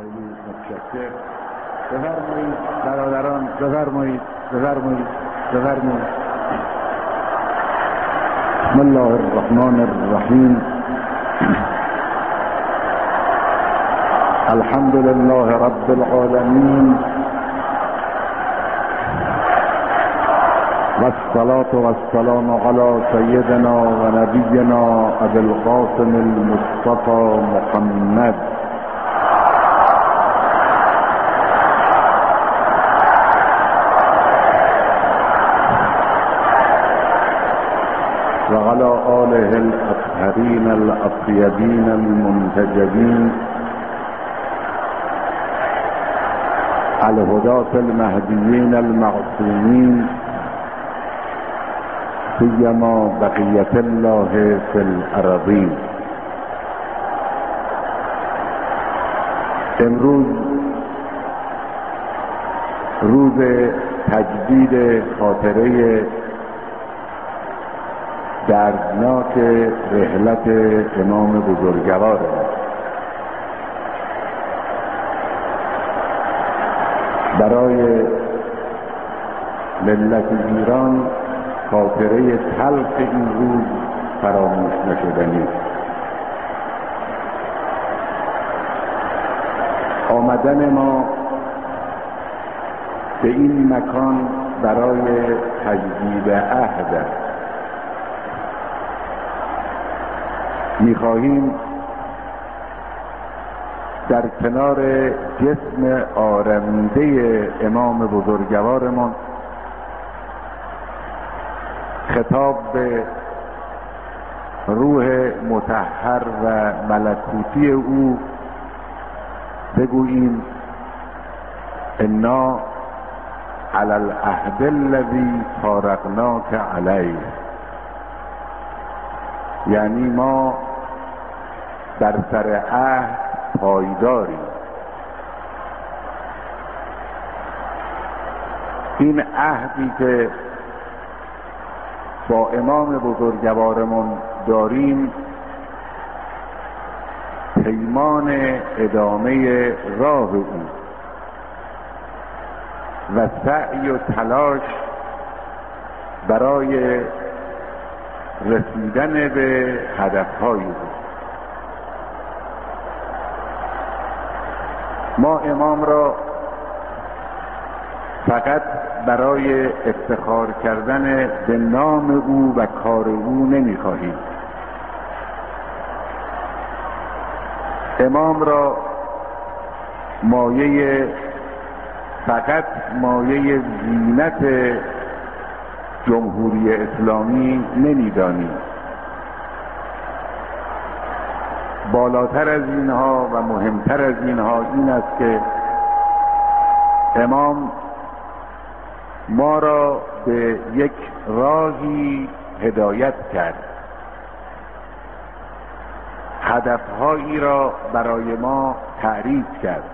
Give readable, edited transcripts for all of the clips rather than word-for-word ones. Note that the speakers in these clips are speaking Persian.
خیلی متشکر. بفرمایید برادران، بفرمایید. بسم الله الرحمن الرحیم. الحمد لله رب العالمین والصلاة والسلام على سيدنا ونبينا أبي القاسم المصطفى محمد وعلى آله الأطهرين الأطيبين المنتجبين الهداة المهديين المعصومين سيما بقية الله في الأراضين. امروز روز تجدید خاطره دردناک رحلت امام بزرگوار برای ملت ایران. خاطره تلخ این روز فراموش نشدنی. آمدن ما به این مکان برای تجدید عهد است. می‌خواهیم در کنار جسم آرمیده امام بزرگوارمان خطاب به روح مطهر و ملکوتی او بگوییم انا علی العهد الذی فارقناک علیه. یعنی ما در سر عهد پایداریم. این عهدی که با امام بزرگوارمون داریم پیمان ادامه راه او و سعی و تلاش برای رسیدن به هدفهای او. ما امام را فقط برای افتخار کردن به نام او و کار او نمی‌خواهیم. امام را فقط مایه زینت جمهوری اسلامی نمی‌دانیم. بالاتر از اینها و مهمتر از اینها این است که امام ما را به یک راهی هدایت کرد، هدفهایی را برای ما تعریف کرد،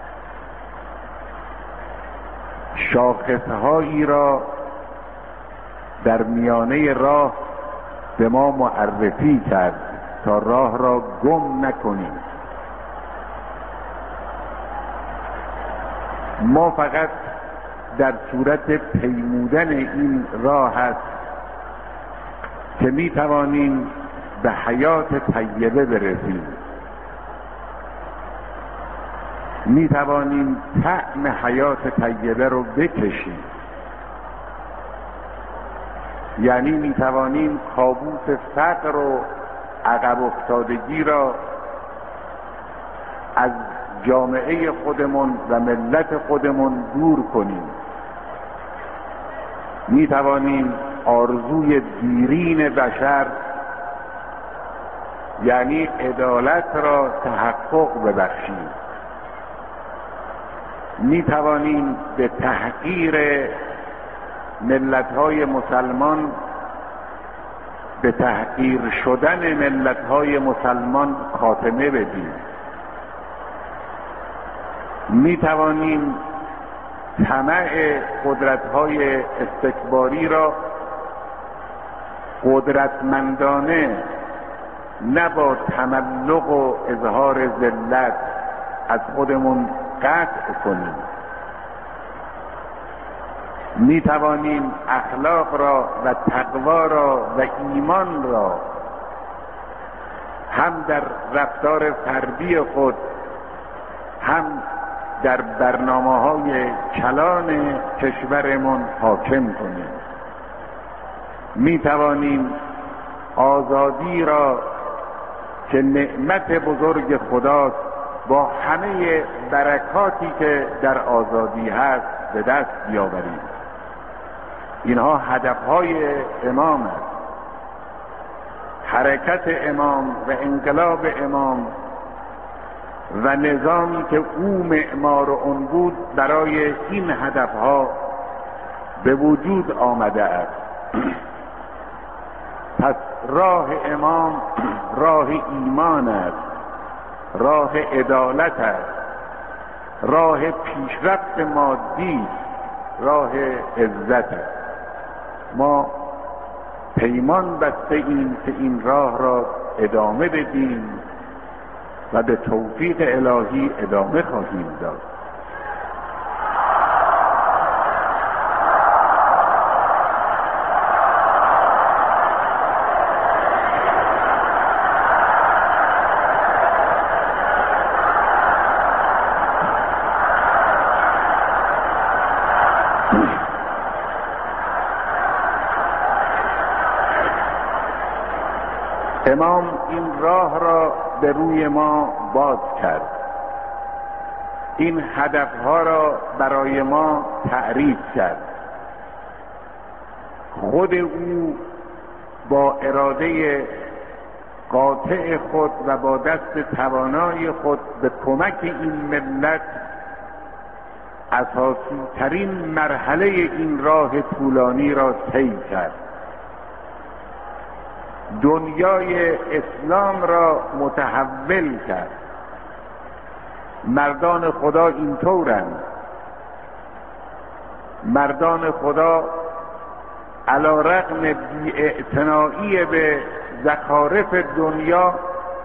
شاخصهایی را در میانه راه به ما معرفی کرد تا راه را گم نکنیم. ما فقط در صورت پیمودن این راه است که می توانیم به حیات طیبه برسیم، می توانیم طعم حیات طیبه رو بکشیم. یعنی می توانیم کابوس فقر و عقب افتادگی را از جامعه خودمون و ملت خودمون دور کنیم. می توانیم آرزوی دیرین بشر یعنی عدالت را تحقق ببخشیم. می توانیم به تحقیر ملت‌های مسلمان، به تحقیر شدن ملت‌های مسلمان خاتمه بدیم. می توانیم طمع قدرت‌های استکباری را قدرتمندانه، نه با تملق و اظهار ذلت از خودمون قطع کنیم. می توانیم اخلاق را و تقوا را و ایمان را هم در رفتار فردی خود، هم در برنامه‌های کلان کشورمون حاکم کنیم. می توانیم آزادی را که نعمت بزرگ خداست با همه برکاتی که در آزادی هست به دست بیاوریم. اینها هدفهای امام است. حرکت امام و انقلاب امام و نظامی که او معمار اون بود برای این هدفها به وجود آمده است. پس راه امام راه ایمان است، راه عدالت است، راه پیشرفت مادی، راه عزت است. ما پیمان بسته ایم که این راه را ادامه بدیم و به توفیق الهی ادامه خواهیم داد. امام این راه را به روی ما باز کرد، این هدفها را برای ما تعریف کرد. خود او با اراده قاطع خود و با دست توانای خود به کمک این ملت اساسی ترین مرحله این راه طولانی را طی کرد. دنیای اسلام را متحول کرد. مردان خدا اینطورند. مردان خدا علی رغم بی‌اعتنایی به زخارف دنیا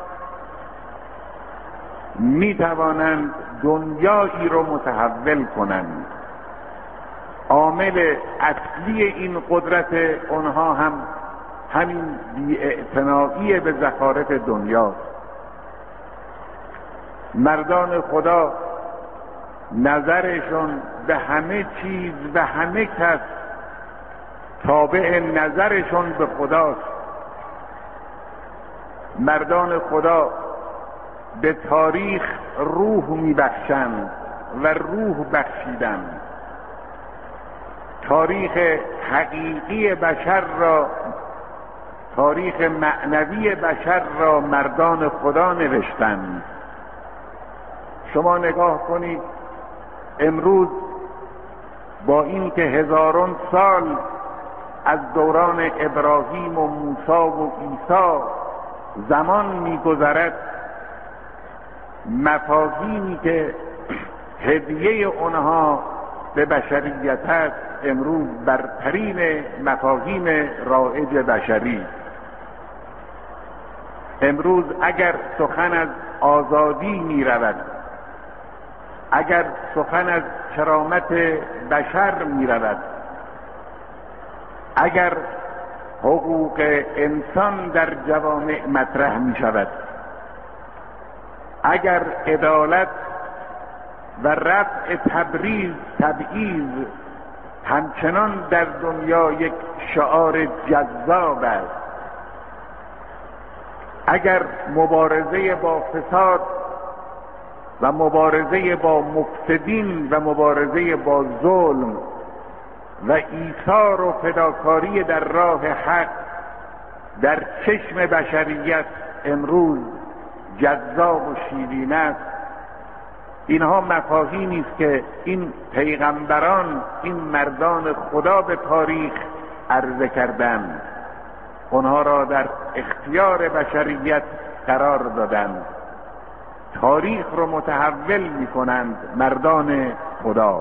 می توانند دنیایی رو متحول کنند. عامل اصلی این قدرت آنها هم همین بی‌اعتنایی به زخارف دنیاست. مردان خدا نظرشون به همه چیز و همه کس تابع نظرشون به خداست. مردان خدا به تاریخ روح میبخشند و روح بخشیدند. تاریخ حقیقی بشر را، تاریخ معنوی بشر را مردان خدا نوشتند. شما نگاه کنید امروز با این که هزاران سال از دوران ابراهیم و موسی و عیسی زمان می‌گذرد، مفاهیمی که هدیه آنها به بشریت است امروز برترین مفاهیم رایج بشری. امروز اگر سخن از آزادی می رود، اگر سخن از کرامت بشر می رود، اگر حقوق انسان در جوامع مطرح می شود، اگر عدالت و رفع تبعیض همچنان در دنیا یک شعار جذاب است، اگر مبارزه با فساد و مبارزه با مفسدین و مبارزه با ظلم و ایثار و فداکاری در راه حق در چشم بشریت امروز جذاب و شیرین است، اینها مفاهیمی است که این پیغمبران، این مردان خدا به تاریخ عرضه کردند، آنها را در اختیار بشریت قرار دادند. تاریخ را متحول می‌کنند مردان خدا.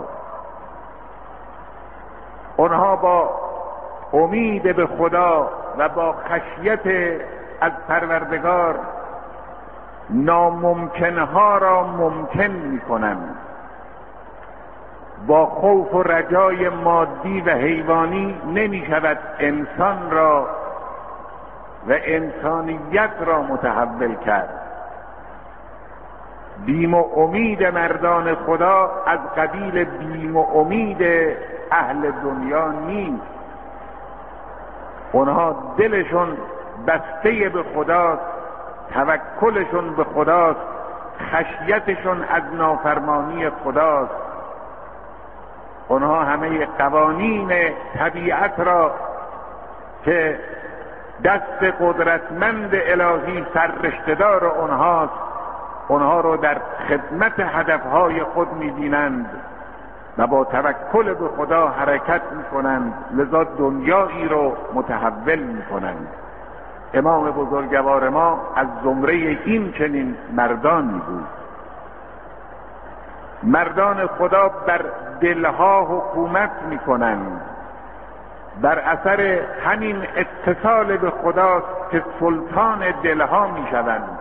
آنها با امید به خدا و با خشیت از پروردگار ناممکنها را ممکن میکنند. با خوف و رجای مادی و حیوانی نمی شود انسان را و انسانیت را متحول کرد. بیم و امید مردان خدا از قبیل بیم و امید اهل دنیا نیست. اونها دلشون بسته به خداست، توکلشون به خداست، خشیتشون از نافرمانی خداست. اونها همه قوانین طبیعت را که دست قدرتمند الهی سررشته‌دار اونهاست، اونها رو در خدمت هدفهای خود می‌بینند و با توکل به خدا حرکت می‌کنند، لذا دنیایی رو متحول می‌کنند. امام بزرگوار ما از زمره این چنین مردانی بود. مردان خدا بر دلها حکومت می‌کنند. بر اثر همین اتصال به خداست که سلطان دلها می‌شوند.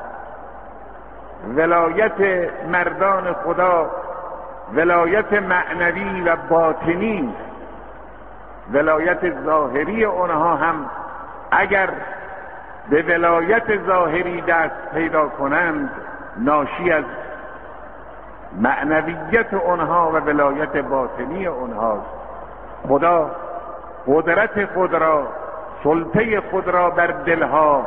ولایت مردان خدا ولایت معنوی و باطنی، ولایت ظاهری آنها هم اگر به ولایت ظاهری دست پیدا کنند ناشی از معنویت آنها و ولایت باطنی آنهاست. خدا قدرت خود را، سلطه خود را بر دلها،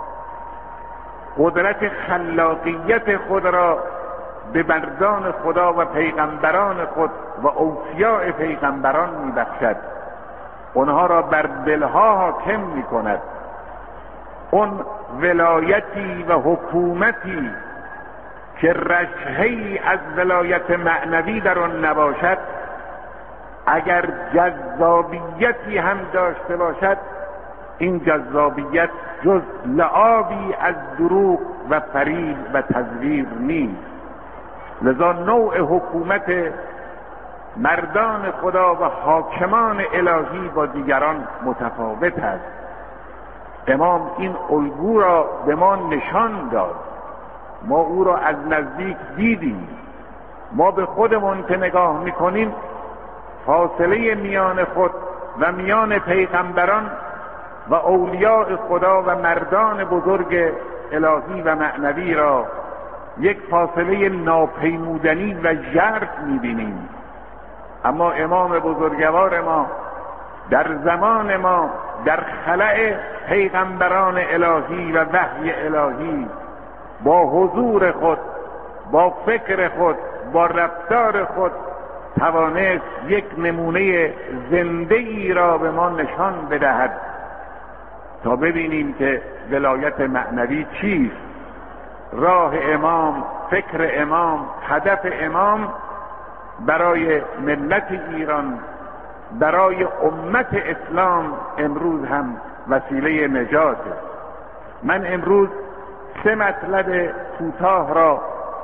قدرت خلاقیت خود را به مردان خدا و پیغمبران خود و اوصیاء پیغمبران میبخشد. اونها را بر دلها حاکم میکند. اون ولایتی و حکومتی که رشحه‌ای از ولایت معنوی در آن نباشد، اگر جذابیتی هم داشته باشد، این جذابیت جز لعابی از دروغ و فریب و تزویر نیست. لذا نوع حکومت مردان خدا و حاکمان الهی با دیگران متفاوت است. امام این الگو را به ما نشان داد. ما او را از نزدیک دیدیم. ما به خودمون که نگاه میکنیم فاصله میان خود و میان پیغمبران و اولیاء خدا و مردان بزرگ الهی و معنوی را یک فاصله ناپیمودنی و ژرف میبینیم. اما امام بزرگوار ما در زمان ما در خلأ پیغمبران الهی و وحی الهی با حضور خود، با فکر خود، با رفتار خود توانست یک نمونه زنده ای را به ما نشان بدهد تا ببینیم که ولایت معنوی چیست. راه امام، فکر امام، هدف امام برای ملت ایران، برای امت اسلام امروز هم وسیله نجات است. من امروز 3 مطلب کوتاه را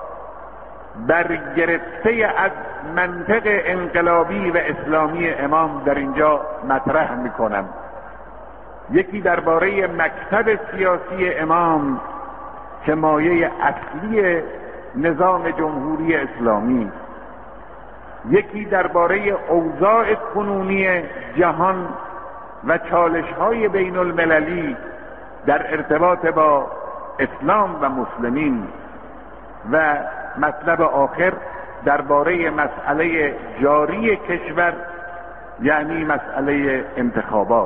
برگرفته از منطق انقلابی و اسلامی امام در اینجا مطرح میکنم. یکی درباره مکتب سیاسی امام که مایه اصلی نظام جمهوری اسلامی، یکی درباره اوضاع کنونی جهان و چالش‌های بین المللی در ارتباط با اسلام و مسلمین، و مطلب آخر درباره مسئله جاری کشور، یعنی مسئله انتخابات.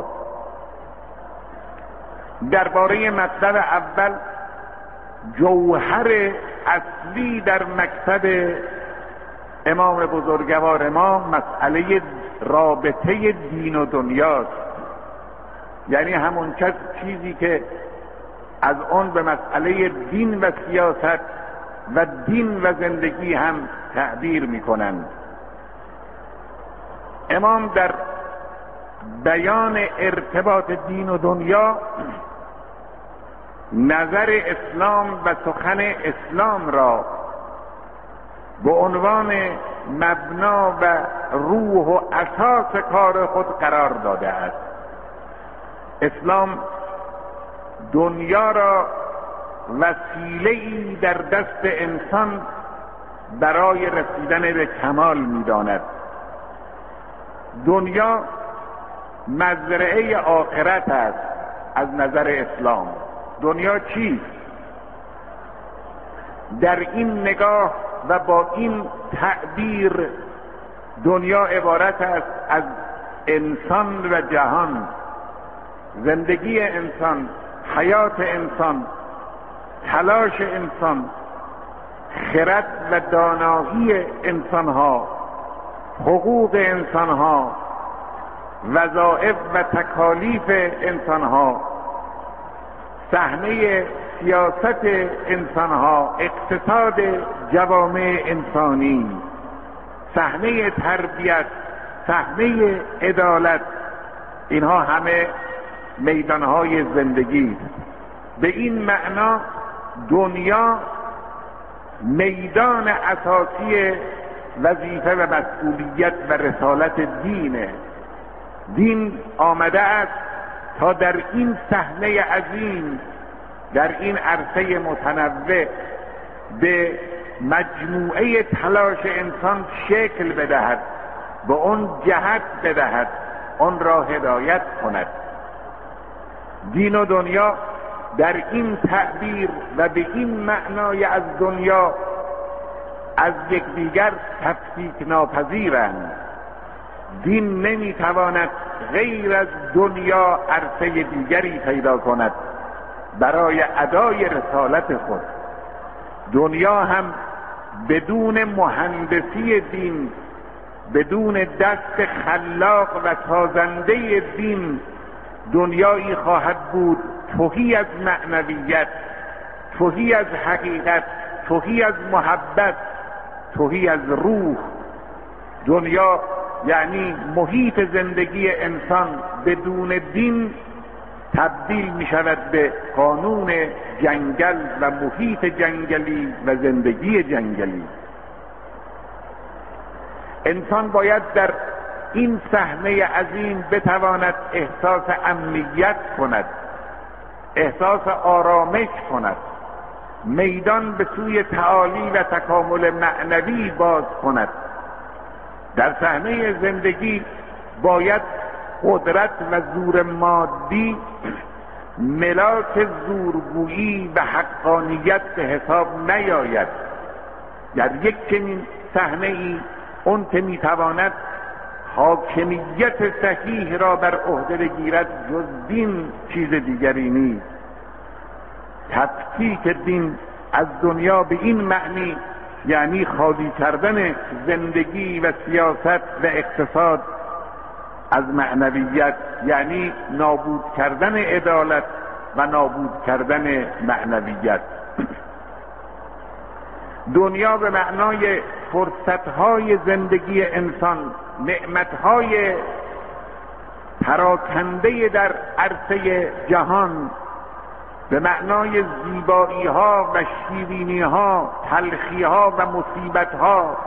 درباره مطلب اول، جوهر اصلی در مکتب امام بزرگوار ما مسئله رابطه دین و دنیاست. یعنی همون چیزی که از اون به مسئله دین و سیاست و دین و زندگی هم تعبیر میکنند. امام در بیان ارتباط دین و دنیا نظر اسلام و سخن اسلام را به عنوان مبنا و روح و اساس کار خود قرار داده است. اسلام دنیا را وسیله‌ای در دست انسان برای رسیدن به کمال می‌داند. دنیا مزرعه آخرت است از نظر اسلام. دنیا چیست؟ در این نگاه و با این تعبیر دنیا عبارت است از انسان و جهان، زندگی انسان، حیات انسان، تلاش انسان، خرد و دانایی انسانها، حقوق انسانها، وظایف و تکالیف انسانها، صحنه سیاست انسانها، اقتصاد جوامع انسانی، صحنه تربیت، صحنه عدالت، اینها همه میدانهای زندگی. به این معنا دنیا میدان اساسی وظیفه و مسئولیت و رسالت دینه. دین آمده است تا در این صحنه عظیم، در این عرصه متنوع به مجموعه تلاش انسان شکل بدهد، به اون جهت بدهد، اون را هدایت کند. دین و دنیا در این تعبیر و به این معنای از دنیا از یکدیگر تفکیک ناپذیرند. دین نمیتواند غیر از دنیا عرصه دیگری پیدا کند برای ادای رسالت خود. دنیا هم بدون مهندسی دین، بدون دست خلاق و سازنده دین، دنیایی خواهد بود تهی از معنویت، تهی از حقیقت، تهی از محبت، تهی از روح. دنیا یعنی محیط زندگی انسان بدون دین تبدیل می شود به قانون جنگل و محیط جنگلی و زندگی جنگلی. انسان باید در این صحنه عظیم بتواند احساس امنیت کند، احساس آرامش کند، میدان به سوی تعالی و تکامل معنوی باز کند. در صحنه زندگی باید قدرت و زور مادی ملاک زورگویی و حقانیت به حساب نیاید. در یک چنین صحنه ای اون که میتواند حاکمیت صحیح را بر عهده بگیرد جز دین چیز دیگری نیست. تفکیک دین از دنیا به این معنی یعنی خالی کردن زندگی و سیاست و اقتصاد از معنویت، یعنی نابود کردن عدالت و نابود کردن معنویت. دنیا به معنای فرصتهای زندگی انسان، نعمتهای پراکنده در عرصه جهان، به معنای زیبایی ها و شیرینی ها، تلخی ها و مصیبت ها،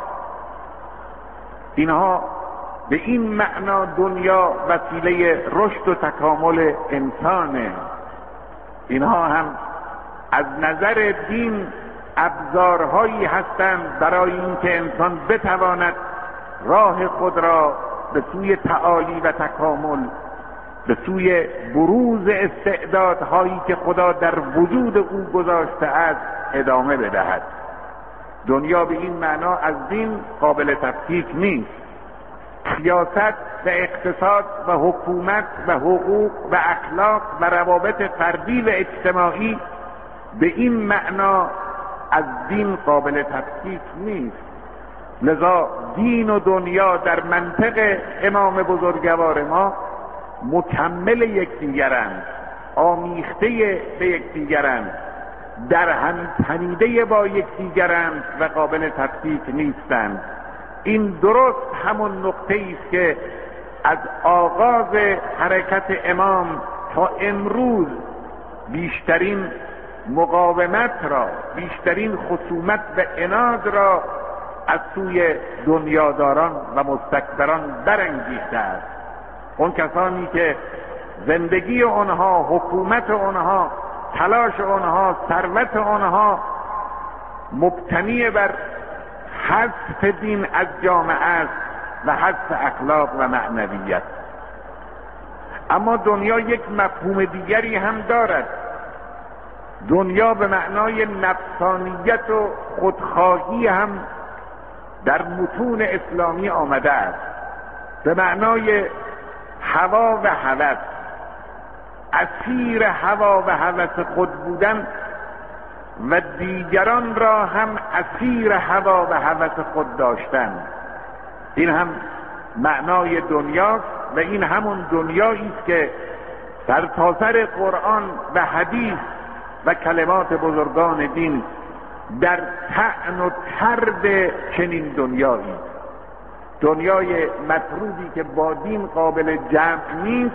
اینها به این معنا دنیا وسیله رشد و تکامل انسانه. اینها هم از نظر دین ابزارهایی هستند برای اینکه انسان بتواند راه خود را به سوی تعالی و تکامل، به سوی بروز استعدادهایی که خدا در وجود او گذاشته است ادامه بدهد. دنیا به این معنا از دین قابل تفکیک نیست. سیاست و اقتصاد و حکومت و حقوق و اخلاق و روابط فردی و اجتماعی به این معنا از دین قابل تفکیک نیست. لذا دین و دنیا در منطق امام بزرگوار ما مکمل یکدیگرند، آمیخته به یکدیگرند، در هم تنیده با یکدیگرند و قابل تفکیک نیستند. این درست همون نقطه است که از آغاز حرکت امام تا امروز بیشترین مقاومت را، بیشترین خصومت و عناد را از سوی دنیاداران و مستکبران برانگیخته است. اون کسانی که زندگی آنها، حکومت آنها تلاش آنها، ثروت آنها مبتنی بر حذف دین از جامعه است و حذف اخلاق و معنویت. اما دنیا یک مفهوم دیگری هم دارد. دنیا به معنای نفسانیت و خودخواهی هم در متون اسلامی آمده است، به معنای هوا و هوس، اسیر هوا و هوس خود بودن و دیگران را هم اسیر هوا و هوس خود داشتن. این هم معنای دنیاست و این همون دنیایی است که سرتاسر قرآن و حدیث و کلمات بزرگان دین در طعن و طرد چنین دنیایی، دنیای مطروبی که با دین قابل جمع نیست.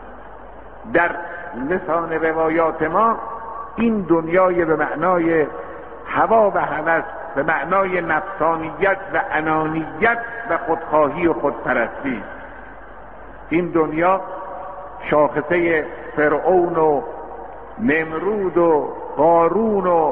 در لسان روایات ما این دنیای به معنای هوا و هوس، به معنای نفسانیت و انانیت و خودخواهی و خودپرستی. این دنیا شاخصه فرعون و نمرود و قارون و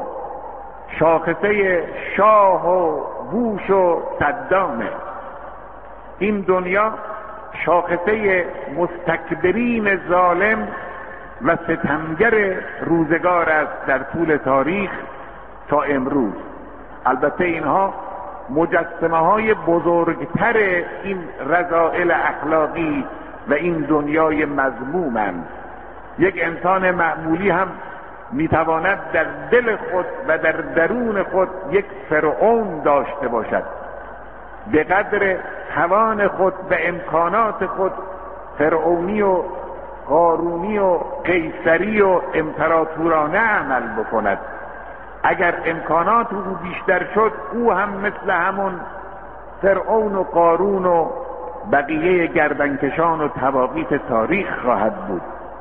شاخصه شاه و بوش و صدامه. این دنیا شاخصه مستکبرین ظالم و ستمگر روزگار است در طول تاریخ تا امروز. البته اینها مجسمه های بزرگتر این رذائل اخلاقی و این دنیای مذمومند. یک انسان معمولی هم میتواند در دل خود و در درون خود یک فرعون داشته باشد، به قدر توان خود و امکانات خود فرعونی و قارونی و قیصری و امپراتورانه عمل بکند. اگر امکانات او بیشتر شد، او هم مثل همون فرعون و قارون و بقیه گردنکشان و طواغیت تاریخ خواهد بود.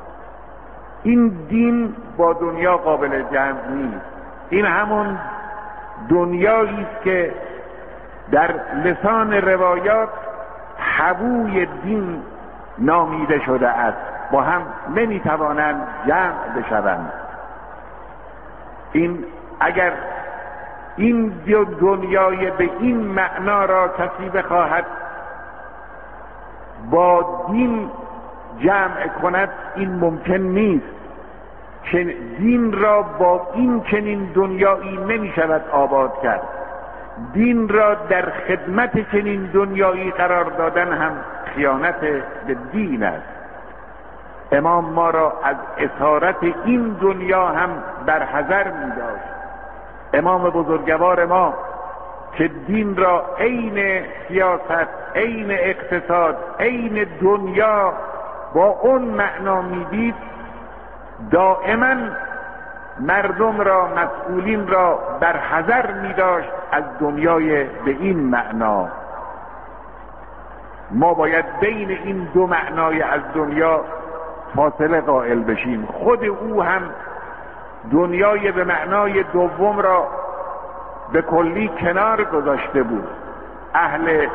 این دین با دنیا قابل جمع نیست. این همون دنیایی است که در لسان روایات حبوی دین نامیده شده است، با هم نمیتوانند جمع بشوند. این اگر این دنیای به این معنا را کسی بخواهد با دین جمع کند، این ممکن نیست. دین را با این چنین دنیایی نمی شود آباد کرد. دین را در خدمت چنین دنیایی قرار دادن هم خیانت به دین است. امام ما را از اسارت این دنیا هم در حذر می داشت. امام بزرگوار ما که دین را عین سیاست، عین اقتصاد، عین دنیا با اون معنا میدید، دائما مردم را، مسئولین را بر حذر می داشت از دنیای به این معنا. ما باید بین این دو معنای از دنیا فاصله قائل بشیم. خود او هم دنیای به معنای دوم را به کلی کنار گذاشته بود. اهل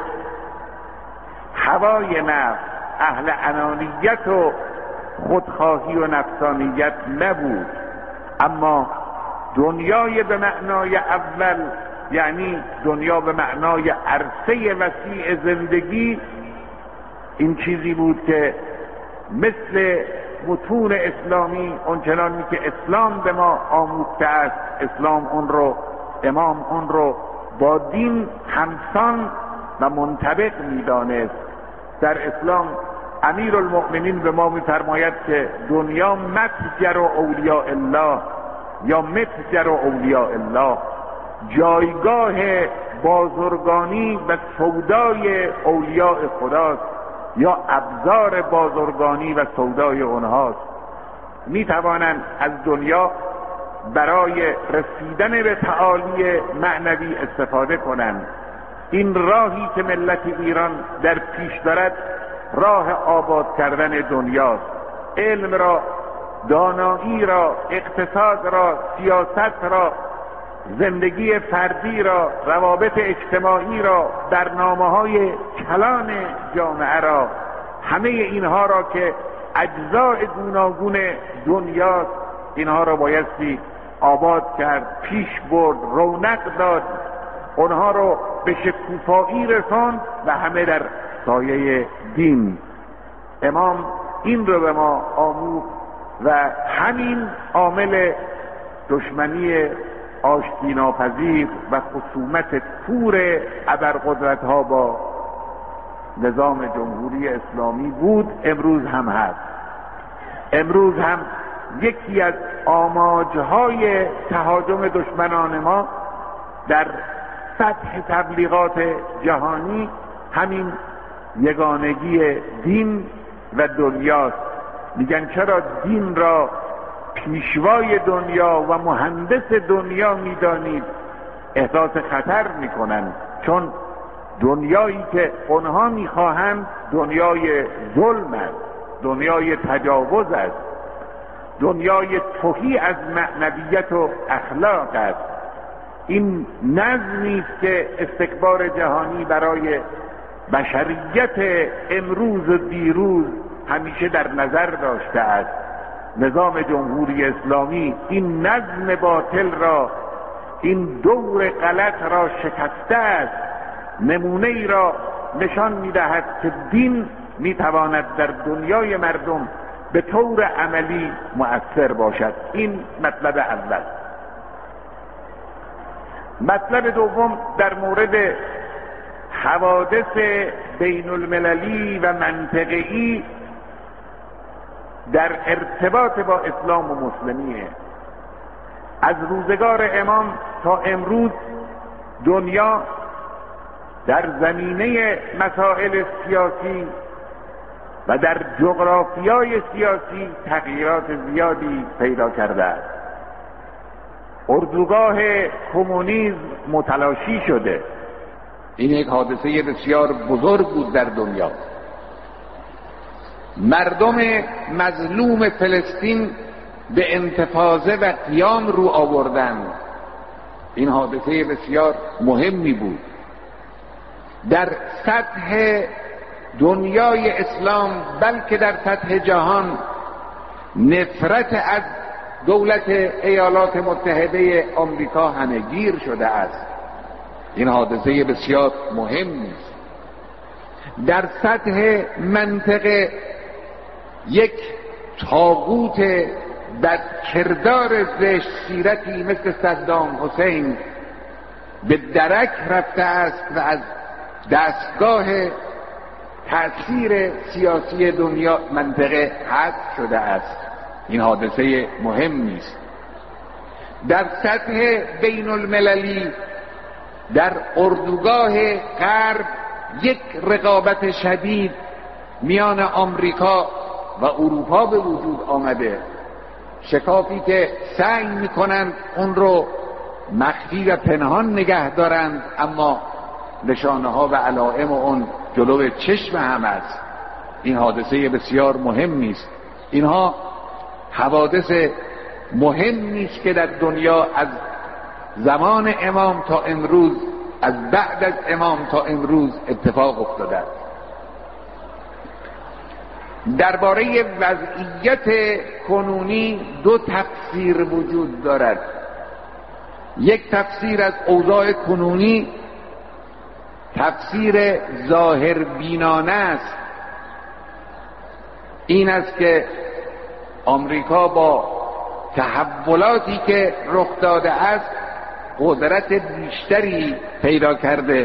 هوای نفس، اهل انانیت و خودخواهی و نفسانیت نبود. اما دنیای به معنای اول، یعنی دنیا به معنای عرصه وسیع زندگی، این چیزی بود که مثل متون اسلامی اونچنانی که اسلام به ما آموخته است، اسلام اون رو، امام اون رو با دین همسان و منطبق می‌دانست. در اسلام امیرالمؤمنین به ما می‌فرماید که دنیا متجر اولیاء الله یا متجر اولیاء الله، جایگاه بازرگانی و سودای اولیاء خداست یا ابزار بازرگانی و سودای اونهاست. میتوانند از دنیا برای رسیدن به تعالی معنوی استفاده کنند. این راهی که ملت ایران در پیش دارد راه آباد کردن دنیاست. علم را، دانایی را، اقتصاد را، سیاست را، زندگی فردی را، روابط اجتماعی را، برنامه‌های کلان جامعه را، همه اینها را که اجزاء گوناگون دنیاست اینها را بایستی آباد کرد، پیش برد، رونق داد، اونها رو به شکوفایی رساند و همه در سایه دین. امام این رو به ما آموخت و همین عامل دشمنی آشتی ناپذیر و خصومت کور ابرقدرت‌ها با نظام جمهوری اسلامی بود، امروز هم هست. امروز هم یکی از آماجهای تهاجم دشمنان ما در سطح تبلیغات جهانی همین یگانگی دین و دنیاست. میگن چرا دین را پیشوای دنیا و مهندس دنیا میدانید؟ احساس خطر میکنن، چون دنیایی که اونها میخواهند دنیای ظلم است، دنیای تجاوز است، دنیای تهی از معنویت و اخلاق است. این نظمی است که استکبار جهانی برای بشریت امروز و دیروز همیشه در نظر داشته است. نظام جمهوری اسلامی این نظم باطل را، این دور غلط را شکسته است. نمونه ای را نشان می‌دهد که دین می‌تواند در دنیای مردم به طور عملی مؤثر باشد. این مطلب اول. مطلب دوم در مورد حوادث بین المللی و منطقه‌ای در ارتباط با اسلام و مسلمیه. از روزگار امام تا امروز دنیا در زمینه مسائل سیاسی و در جغرافیای سیاسی تغییرات زیادی پیدا کرده است. اردوگاه کمونیسم متلاشی شده. این یک حادثه بسیار بزرگ بود در دنیا. مردم مظلوم فلسطین به انتفاضه و قیام رو آوردند. این حادثه بسیار مهمی بود. در سطح دنیای اسلام بلکه در سطح جهان نفرت از دولت ایالات متحده آمریکا همه‌گیر شده است. این حادثه بسیار مهمی است. در سطح منطقه یک طاغوت بدکردار زشت سیرتی مثل صدام حسین به درک رفته است و از دستگاه تأثیر سیاسی دنیا منطقه حذف شده است. این حادثه مهمی است. در سطح بین المللی در اردوگاه غرب یک رقابت شدید میان آمریکا و اروپا به وجود آمده، شکافی که سعی میکنند اون رو مخفی و پنهان نگه دارند، اما نشانه ها و علائم اون جلو چشم هم است. این حادثه بسیار مهمی است. اینها حوادث مهمی است که در دنیا از زمان امام تا امروز، از بعد از امام تا امروز اتفاق افتاده است. درباره وضعیت کنونی دو تفسیر وجود دارد. یک تفسیر از اوضاع کنونی تفسیر ظاهر بینانه است. این است که آمریکا با تحولاتی که رخ داده است قدرت بیشتری پیدا کرده،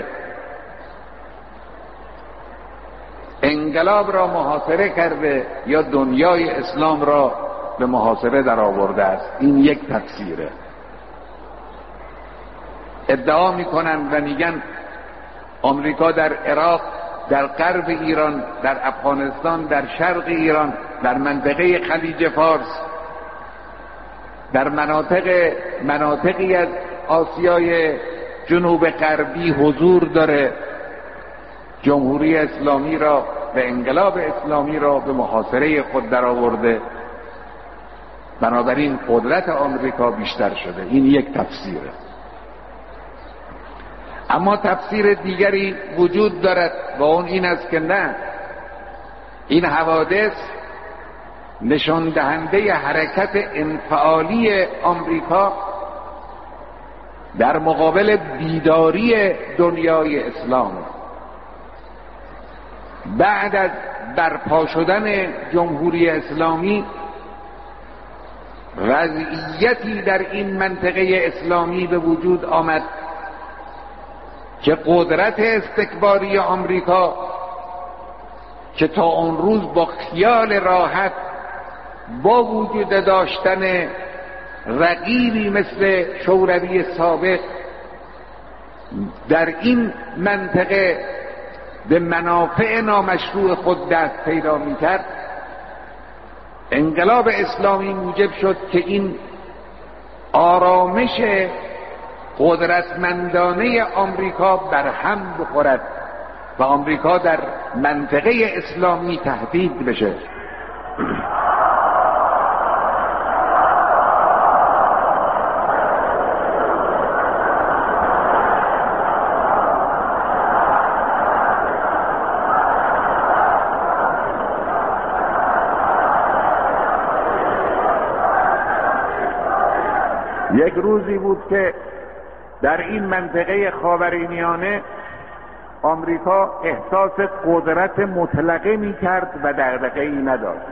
انقلاب را محاصره کرده یا دنیای اسلام را به محاصره در آورده است. این یک تفسیره. ادعا میکنند و میگن آمریکا در عراق، در غرب ایران، در افغانستان، در شرق ایران، در منطقه خلیج فارس، در مناطقی از آسیای جنوب غربی حضور داره، جمهوری اسلامی را و انقلاب اسلامی را به محاصره خود درآورده، بنابراین قدرت آمریکا بیشتر شده. این یک تفسیره. اما تفسیر دیگری وجود دارد و اون این است که نه، این حوادث نشان دهنده حرکت انفعالی آمریکا در مقابل بیداری دنیای اسلام. بعد از برپا شدن جمهوری اسلامی وضعیتی در این منطقه اسلامی به وجود آمد که قدرت استکباری آمریکا که تا اون روز با خیال راحت با وجود داشتن رقیبی مثل شوروی سابق در این منطقه به منافع نامشروع خود دست پیدا می‌کرد، انقلاب اسلامی موجب شد که این آرامش قدرتمندانه آمریکا بر هم بخورد و آمریکا در منطقه اسلامی تهدید بشه. یک روزی بود که در این منطقه خاورمیانه آمریکا احساس قدرت مطلقه می کرد و دغدغه‌ای نداشت.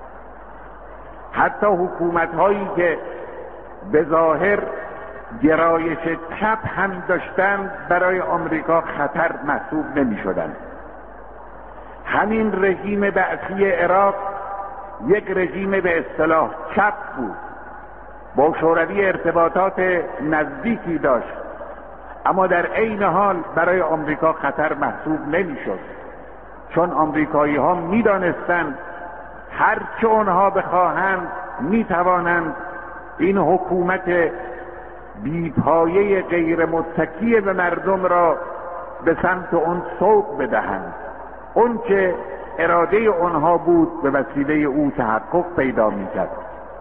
حتی حکومت‌هایی که به ظاهر گرایش چپ هم داشتند برای آمریکا خطر محسوب نمی شدند. همین رژیم بعثی عراق یک رژیم به اصطلاح چپ بود، با شوروی ارتباطات نزدیکی داشت، اما در عین حال برای آمریکا خطر محسوب نمی‌شد، چون آمریکایی‌ها می‌دانستند هر چه آنها بخواهند می‌توانند این حکومت بی‌پایه غیر متکی به مردم را به سمت اون سوق بدهند. اون که اراده آنها بود به وسیله او تحقق پیدا می‌کرد.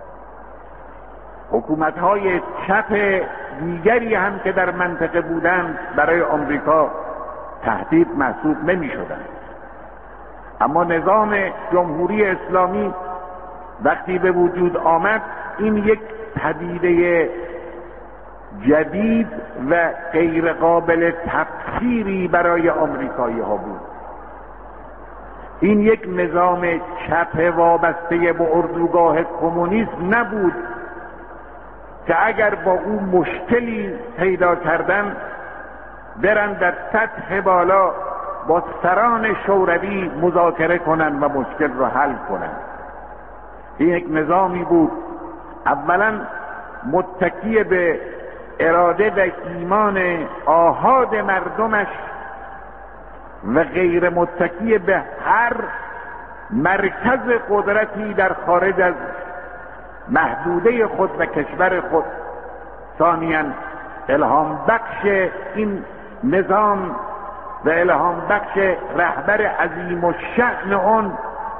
حکومت‌های چپ دیگری هم که در منطقه بودند برای آمریکا تهدید محسوب نمی‌شدند. اما نظام جمهوری اسلامی وقتی به وجود آمد، این یک پدیده جدید و غیر قابل تفسیری برای آمریکایی‌ها بود. این یک نظام چپ وابسته به اردوگاه کمونیسم نبود که اگر با او مشکلی پیدا کردن برن در سطح بالا با سران شوروی مذاکره کنن و مشکل را حل کنن. این یک نظامی بود اولا متکی به اراده و ایمان آحاد مردمش و غیر متکی به هر مرکز قدرتی در خارج از محدوده خود و کشور خود. ثانیاً الهام بخش این نظام و الهام بخش رهبر عظیم الشأن آن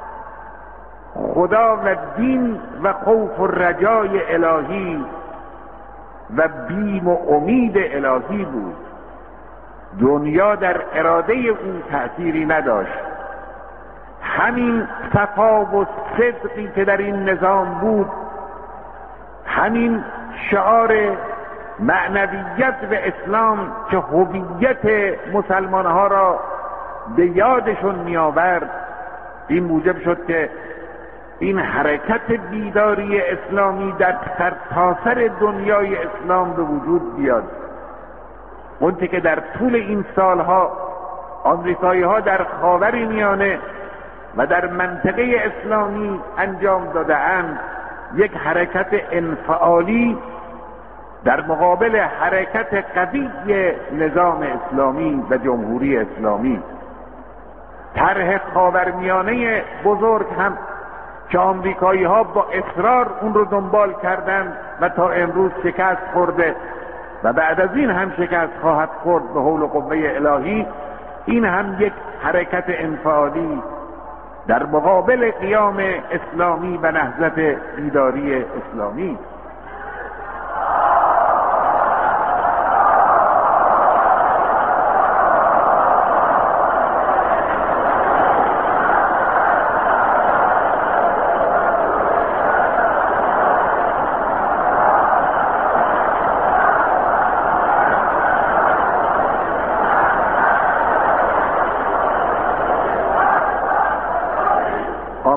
خدا و دین و خوف و رجای الهی و بیم و امید الهی بود. دنیا در اراده او تأثیری نداشت. همین صفا و صدقی که در این نظام بود، همین شعار معنویت و اسلام که هویت مسلمانها را به یادشون می آورد، این موجب شد که این حرکت بیداری اسلامی در سرتاسر دنیای اسلام به وجود بیاد. اونچه که در طول این سالها آمریکایی ها در خاورمیانه و در منطقه اسلامی انجام داده‌اند، یک حرکت انفعالی در مقابل حرکت قوی نظام اسلامی و جمهوری اسلامی. طرح خاورمیانه بزرگ هم که آمریکایی ها با اصرار اون رو دنبال کردند و تا امروز شکست خورده و بعد از این هم شکست خواهد خورد به حول و قوه الهی، این هم یک حرکت انفعالی در مقابل قیام اسلامی و نهضت بیداری اسلامی.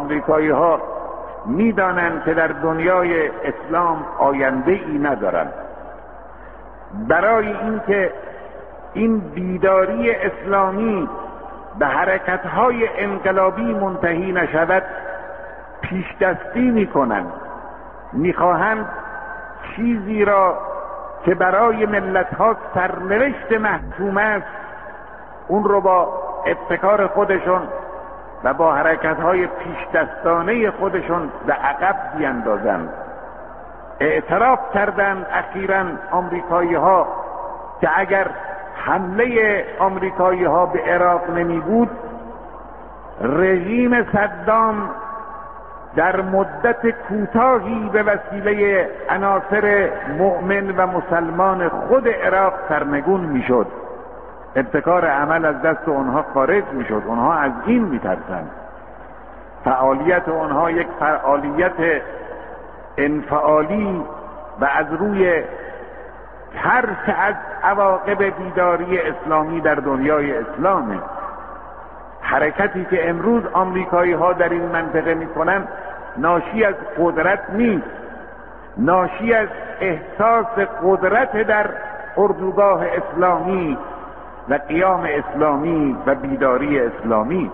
آمریکایی ها میدانند که در دنیای اسلام آینده ای ندارند. برای اینکه این بیداری اسلامی به حرکت‌های انقلابی منتهی نشود پیش دستی می‌کنند، می‌خواهند چیزی را که برای ملت‌ها سرنوشت محتوم است اون رو با ابتکار خودشون و با حرکت‌های پیش دستانه خودشون به عقب بیندازند. اعتراف کردند اخیراً آمریکایی‌ها که اگر حمله آمریکایی‌ها به عراق نمی بود، رژیم صدام در مدت کوتاهی به وسیله عناصر مؤمن و مسلمان خود عراق سرنگون میشد. ابتکار عمل از دست اونها خارج میشد. اونها از این میترسند. فعالیت اونها یک فعالیت انفعالی و از روی ترس از عواقب بیداری اسلامی در دنیای اسلامه. حرکتی که امروز آمریکایی ها در این منطقه میکنن ناشی از قدرت نیست، ناشی از احساس قدرت در اردوگاه اسلامی و قیام اسلامی و بیداری اسلامی.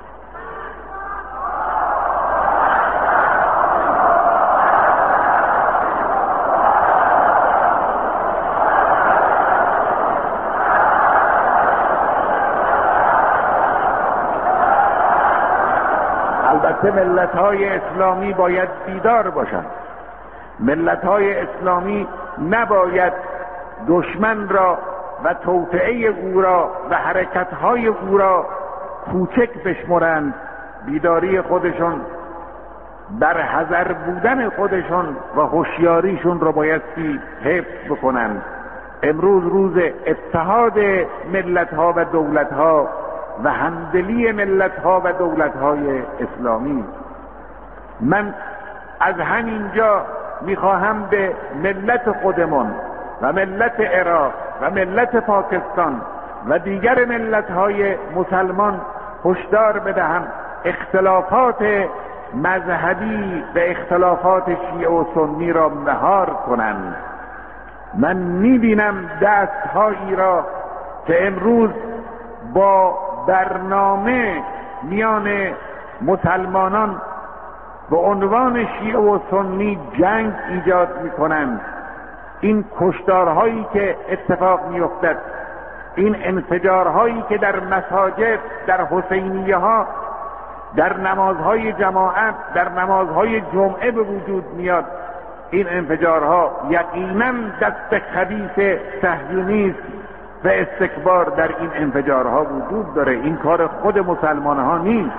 البته ملت‌های اسلامی باید بیدار باشند. ملت‌های اسلامی نباید دشمن را و توطئه او را و حرکت‌های او را کوچک بشمرند. بیداری خودشون، در حذر بودن خودشون و هوشیاریشون را بایستی حفظ بکنند. امروز روز اتحاد ملت‌ها و دولت‌ها و همدلی ملت‌ها و دولت‌های اسلامی. من از همینجا میخواهم به ملت خودمون و ملت عراق و ملت پاکستان و دیگر ملت‌های مسلمان هشدار بدهم اختلافات مذهبی و اختلافات شیعه و سنی را مهار کنند. من میبینم دست‌هایی را که امروز با برنامه میان مسلمانان به عنوان شیعه و سنی جنگ ایجاد میکنند. این کشتارهایی که اتفاق میافتد، این انفجارهایی که در مساجد، در حسینیه ها، در نمازهای جماعت، در نمازهای جمعه به وجود میاد، این انفجارها یقینا دست خبیث صهیونیسم و استکبار در این انفجارها وجود داره. این کار خود مسلمان ها نیست.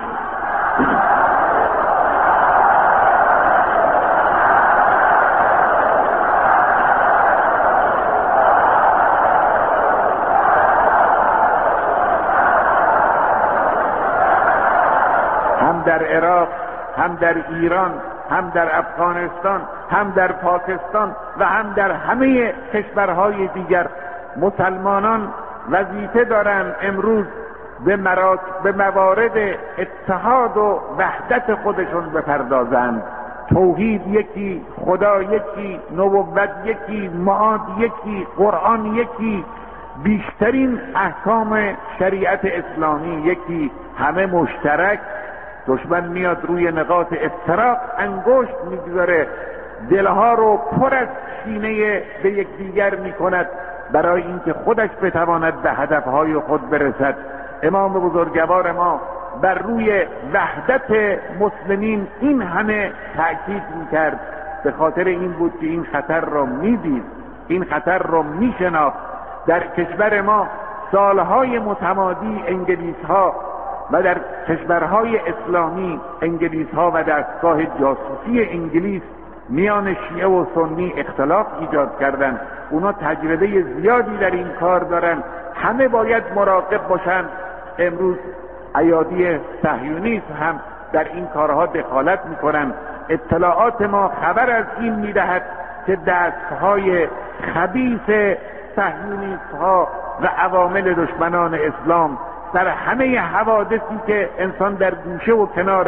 هم در عراق، هم در ایران، هم در افغانستان، هم در پاکستان و هم در همه کشورهای دیگر مسلمانان وظیفه دارند امروز به موارد اتحاد و وحدت خودشون بپردازند. توحید یکی، خدا یکی، نبوت یکی، معاد یکی، قرآن یکی، بیشترین احکام شریعت اسلامی یکی، همه مشترک. دشمن میاد روی نقاط افتراق انگشت میگذاره، دلها رو پر از کینه به یکدیگر میکند برای اینکه خودش بتواند به هدفهای خود برسد. امام بزرگوار ما بر روی وحدت مسلمین این همه تأکید میکرد. به خاطر این بود که این خطر را میدید، این خطر را میشناخت. در کشور ما سالهای متمادی انگلیس‌ها و در کشورهای اسلامی انگلیس‌ها و دستگاه جاسوسی انگلیس میان شیعه و سنی اختلاف ایجاد کردند. اونا تجربه زیادی در این کار دارن. همه باید مراقب باشند. امروز ایادی صهیونیسم هم در این کارها دخالت میکنن. اطلاعات ما خبر از این میدهد که دستهای خبیث صهیونیست‌ها و عوامل دشمنان اسلام در همه حوادثی که انسان در گوشه و کنار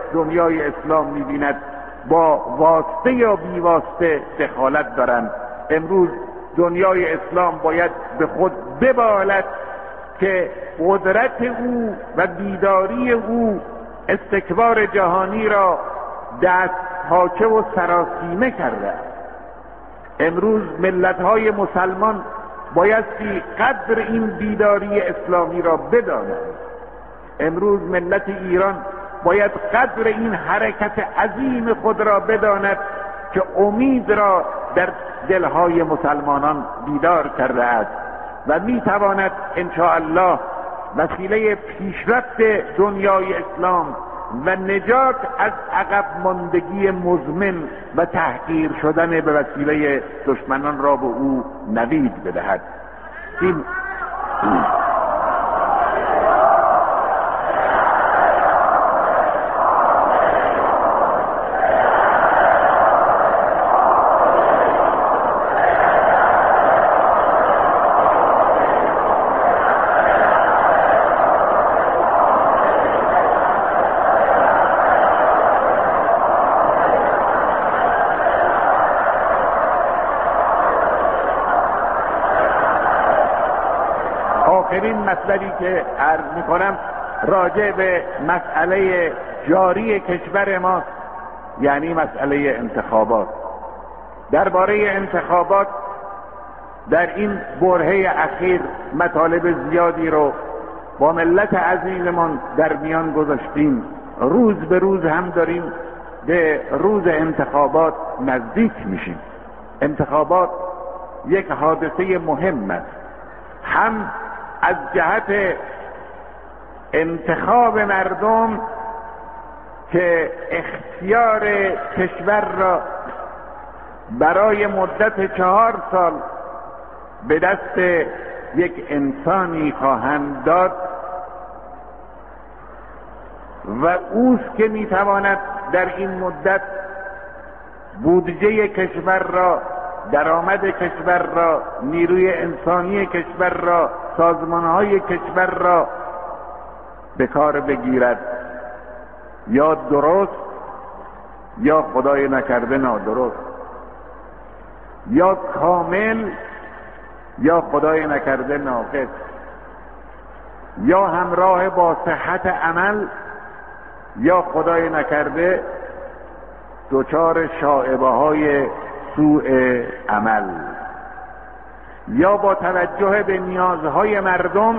دنیای اسلام می‌بیند با واسطه یا بیواسطه دخالت دارند. امروز دنیای اسلام باید به خود ببالد که قدرت او و بیداری او استکبار جهانی را دست پاچه و سراسیمه کرده. امروز ملت‌های مسلمان بایستی قدر این بیداری اسلامی را بدانند. امروز ملت ایران باید قدر این حرکت عظیم خود را بداند که امید را در دلهای مسلمانان بیدار کرده است و میتواند انشاءالله وسیله پیشرفت دنیای اسلام و نجات از عقب ماندگی مزمن و تحقیر شدن به وسیله دشمنان را به او نوید بدهد. این آخرین مسئله‌ای که عرض می‌کنم راجع به مسئله جاری کشور ما، یعنی مسئله انتخابات. درباره انتخابات در این برهه اخیر مطالب زیادی رو با ملت عزیزمان در میان گذاشتیم. روز به روز هم داریم به روز انتخابات نزدیک میشیم. انتخابات یک حادثه مهم است، هم از جهت انتخاب مردم که اختیار کشور را برای مدت 4 سال به دست یک انسانی خواهند داد و اوست که میتواند در این مدت بودجه کشور را، درآمد کشور را، نیروی انسانی کشور را، سازمانهای کشور را به کار بگیرد، یا درست یا خدای نکرده نادرست، یا کامل یا خدای نکرده ناقص، یا همراه با صحت عمل یا خدای نکرده دچار شائبه های سوء عمل، یا با توجه به نیازهای مردم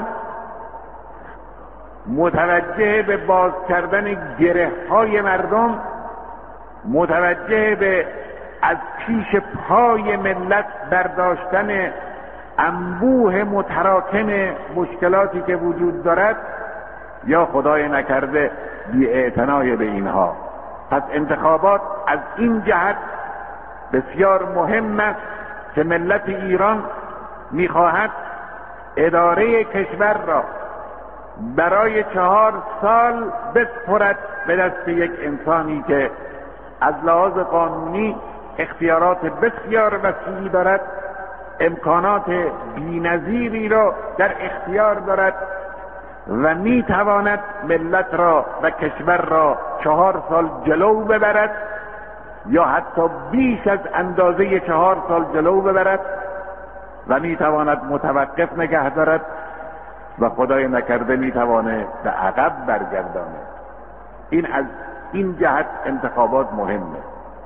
متوجه به باز کردن گره های مردم، متوجه به از پیش پای ملت برداشتن انبوه متراکم مشکلاتی که وجود دارد، یا خدای نکرده بی‌اعتنای به اینها. پس انتخابات از این جهت بسیار مهم است که ملت ایران میخواهد اداره کشور را برای 4 سال بسپرد به دست یک انسانی که از لحاظ قانونی اختیارات بسیار وسیعی دارد، امکانات بی‌نظیری را در اختیار دارد و میتواند ملت را و کشور را 4 سال جلو ببرد یا حتی بیش از اندازه 4 سال جلو ببرد و میتواند متوقف نگه دارد و خدای نکرده میتواند به عقب برگرداند. این از این جهت انتخابات مهمه.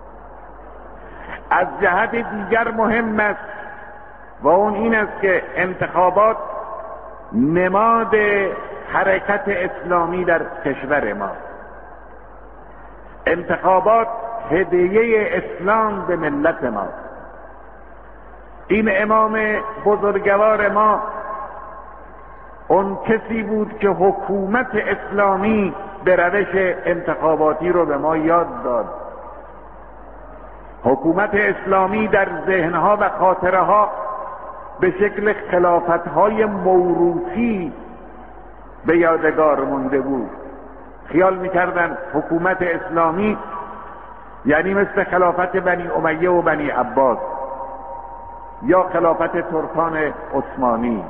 از جهت دیگر مهم است و اون این است که انتخابات نماد حرکت اسلامی در کشور ما، انتخابات هدیه اسلام به ملت ما. این امام بزرگوار ما اون کسی بود که حکومت اسلامی به روش انتخاباتی رو به ما یاد داد. حکومت اسلامی در ذهنها و خاطرها به شکل خلافتهای موروثی به یادگار مونده بود. خیال میکردن حکومت اسلامی یعنی مثل خلافت بنی امیه و بنی عباس یا خلافت ترکان عثمانی،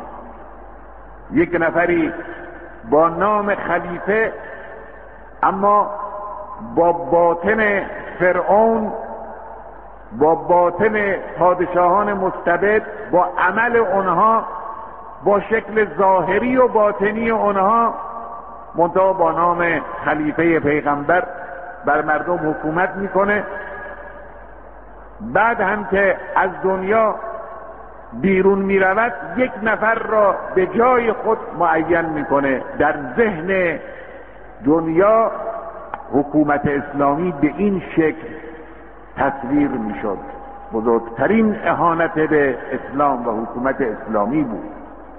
یک نفری با نام خلیفه اما با باطن فرعون، با باطن پادشاهان مستبد، با عمل اونها، با شکل ظاهری و باطنی اونها، منتها با نام خلیفه پیغمبر بر مردم حکومت میکنه. بعد هم که از دنیا بیرون میرود یک نفر را به جای خود معین میکنه. در ذهن دنیا حکومت اسلامی به این شکل تصویر میشد. بزرگترین اهانت به اسلام و حکومت اسلامی بود.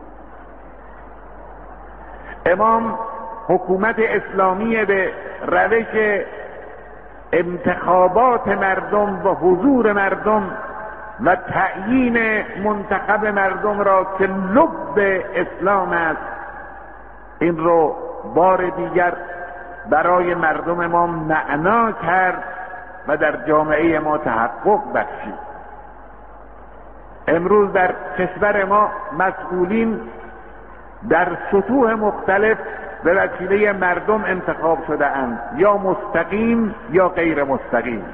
امام حکومت اسلامی به روش انتخابات مردم و حضور مردم و تعیین منتخب مردم را که لب اسلام است، این رو بار دیگر برای مردم ما معنا کرد و در جامعه ما تحقق بخشید. امروز در کشور ما مسئولین در سطوح مختلف به وسیله مردم انتخاب شده اند، یا مستقیم یا غیر مستقیم.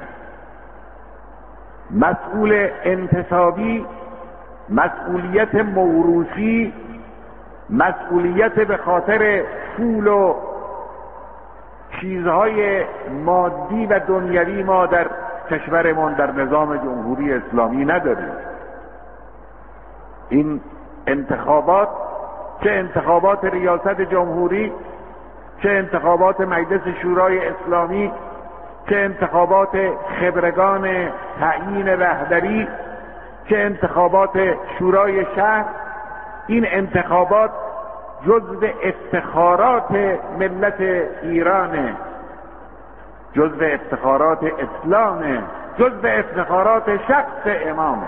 مسئول انتصابی، مسئولیت موروثی، مسئولیت به خاطر پول و چیزهای مادی و دنیوی ما در کشورمان در نظام جمهوری اسلامی نداریم. این انتخابات، چه انتخابات ریاست جمهوری، چه انتخابات مجلس شورای اسلامی، چه انتخابات خبرگان تعیین رهبری، چه انتخابات شورای شهر، این انتخابات جزو افتخارات ملت ایرانه، جزو افتخارات اسلامه، جزو افتخارات شخص امامه.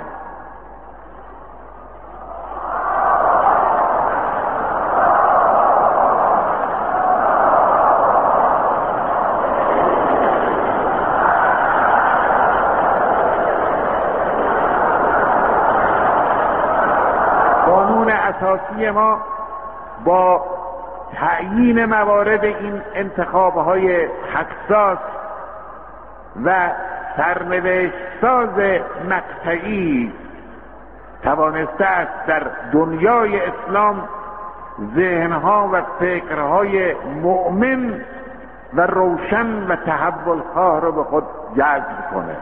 قانون اساسی ما با تعیین موارد این انتخاب‌های حساس و سرنوشت ساز مقطعی توانسته است در دنیای اسلام ذهنها و فکرهای مؤمن و روشن و تحول‌خواه را به خود جذب کنه.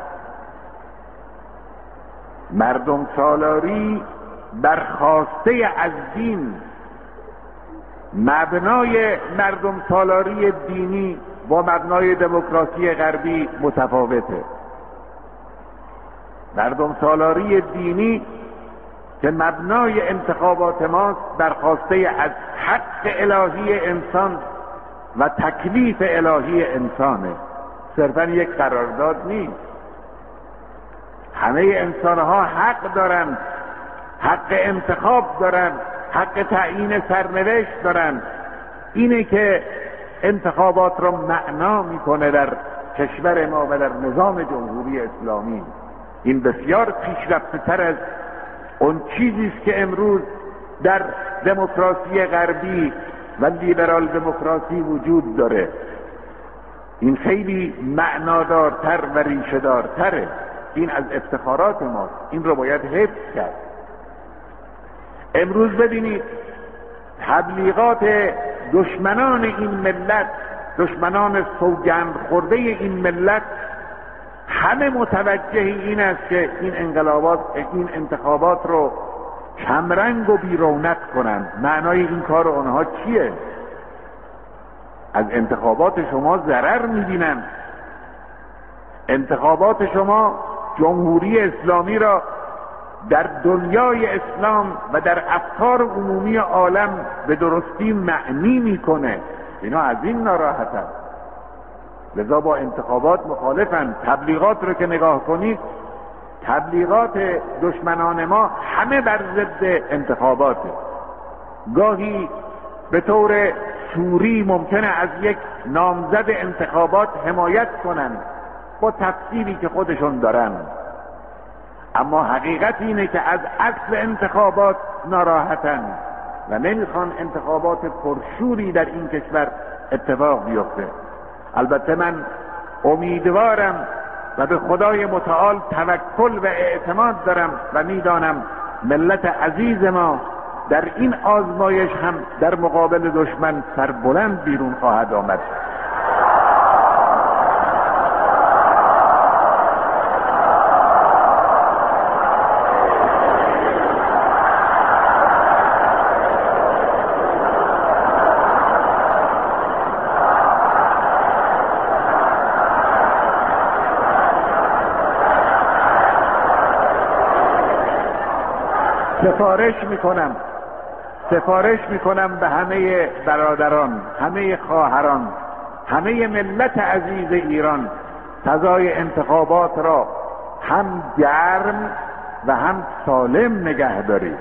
مردم سالاری برخواسته از دین، مبنای مردم سالاری دینی با مبنای دموکراسی غربی متفاوته. مردم سالاری دینی که مبنای انتخابات ماست برخواسته از حق الهی انسان و تکلیف الهی انسانه، صرفا یک قرارداد نیست. همه انسانها حق دارند، حق انتخاب دارند، حق تعیین سرنوشت دارند. اینه که انتخابات را معنا میکنه در کشور ما و در نظام جمهوری اسلامی. این بسیار پیشرفته تر از اون چیزی است که امروز در دموکراسی غربی و لیبرال دموکراسی وجود داره. این خیلی معنادارتر و ریشه دارتره. این از افتخارات ماست، این رو باید حفظ کرد. امروز ببینید تبلیغات دشمنان این ملت، دشمنان سوگند خورده این ملت، همه متوجه این است که این انتخابات رو کمرنگ و بیرونق کنند. معنای این کار اونها چیه؟ از انتخابات شما ضرر میبینند. انتخابات شما جمهوری اسلامی را در دنیای اسلام و در افکار عمومی عالم به درستی معنی میکنه. اینا از این ناراحتن، لذا با انتخابات مخالفن. تبلیغات رو که نگاه کنید، تبلیغات دشمنان ما همه بر ضد انتخاباته. گاهی به طور سوری ممکنه از یک نامزد انتخابات حمایت کنن با تفسیری که خودشون دارن، اما حقیقت اینه که از اصل انتخابات ناراحتن و نمیخوان انتخابات پرشوری در این کشور اتفاق بیفته. البته من امیدوارم و به خدای متعال توکل و اعتماد دارم و میدانم ملت عزیز ما در این آزمایش هم در مقابل دشمن سربلند بیرون خواهد آمد. سفارش میکنم به همه برادران، همه خواهران، همه ملت عزیز ایران فضای انتخابات را هم گرم و هم سالم نگه دارید.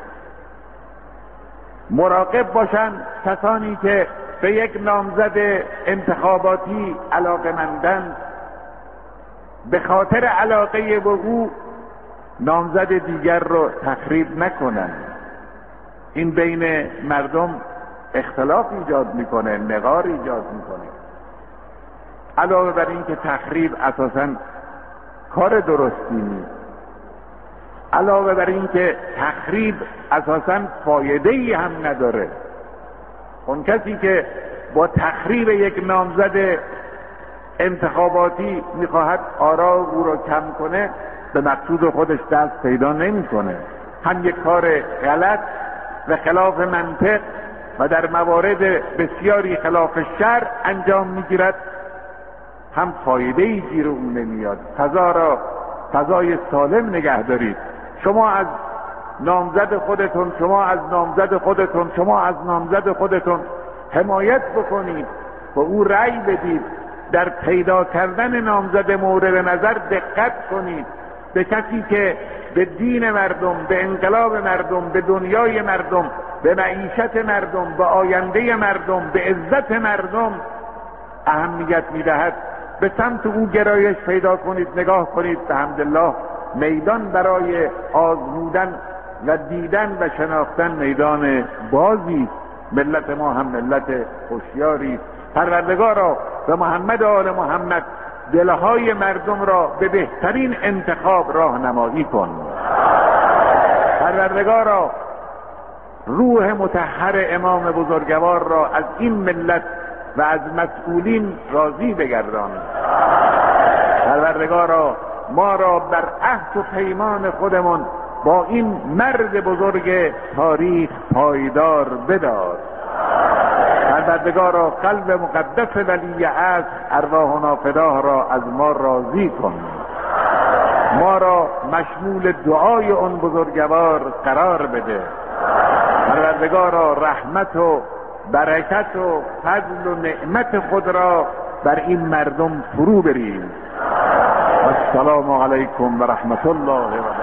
مراقب باشند کسانی که به یک نامزد انتخاباتی علاقه‌مندند به خاطر علاقه به او نامزد دیگر رو تخریب نکنن. این بین مردم اختلاف ایجاد میکنه، نقار ایجاد میکنه. علاوه بر این که تخریب اساساً کار درستی نیست، علاوه بر این که تخریب اساساً فایده‌ای هم نداره. اون کسی که با تخریب یک نامزد انتخاباتی میخواهد آرا او رو کم کنه به مقصود خودش دست پیدا نمیکنه. هم یک کار غلط و خلاف منطق و در موارد بسیاری خلاف شرع انجام میگیرد، هم فایده‌ای گیر او نمیاد. فضا را فضای سالم نگه دارید. شما از نامزد خودتون حمایت بکنید و او رأی بدید. در پیدا کردن نامزد مورد نظر دقت کنید. به کسی که به دین مردم، به انقلاب مردم، به دنیای مردم، به معیشت مردم، به آینده مردم، به عزت مردم اهمیت میدهد، به سمت او گرایش پیدا کنید. نگاه کنید، به حمدالله میدان برای آزمودن و دیدن و شناختن میدان بازی. ملت ما هم ملت هوشیاری. پروردگارا به محمد و آل محمد دلهای مردم را به بهترین انتخاب راهنمایی کن. پروردگارا روح مطهر امام بزرگوار را از این ملت و از مسئولین راضی بگردان. پروردگارا ما را بر عهد و پیمان خودمون با این مرد بزرگ تاریخ پایدار بدار. پروردگارا قلب مقدس ولی عصر ارواحنا فداه را از ما راضی کن. ما را مشمول دعای اون بزرگوار قرار بده. پروردگارا رحمت و برکت و فضل و نعمت خود را بر این مردم فرو بریز. السلام علیکم و رحمت الله و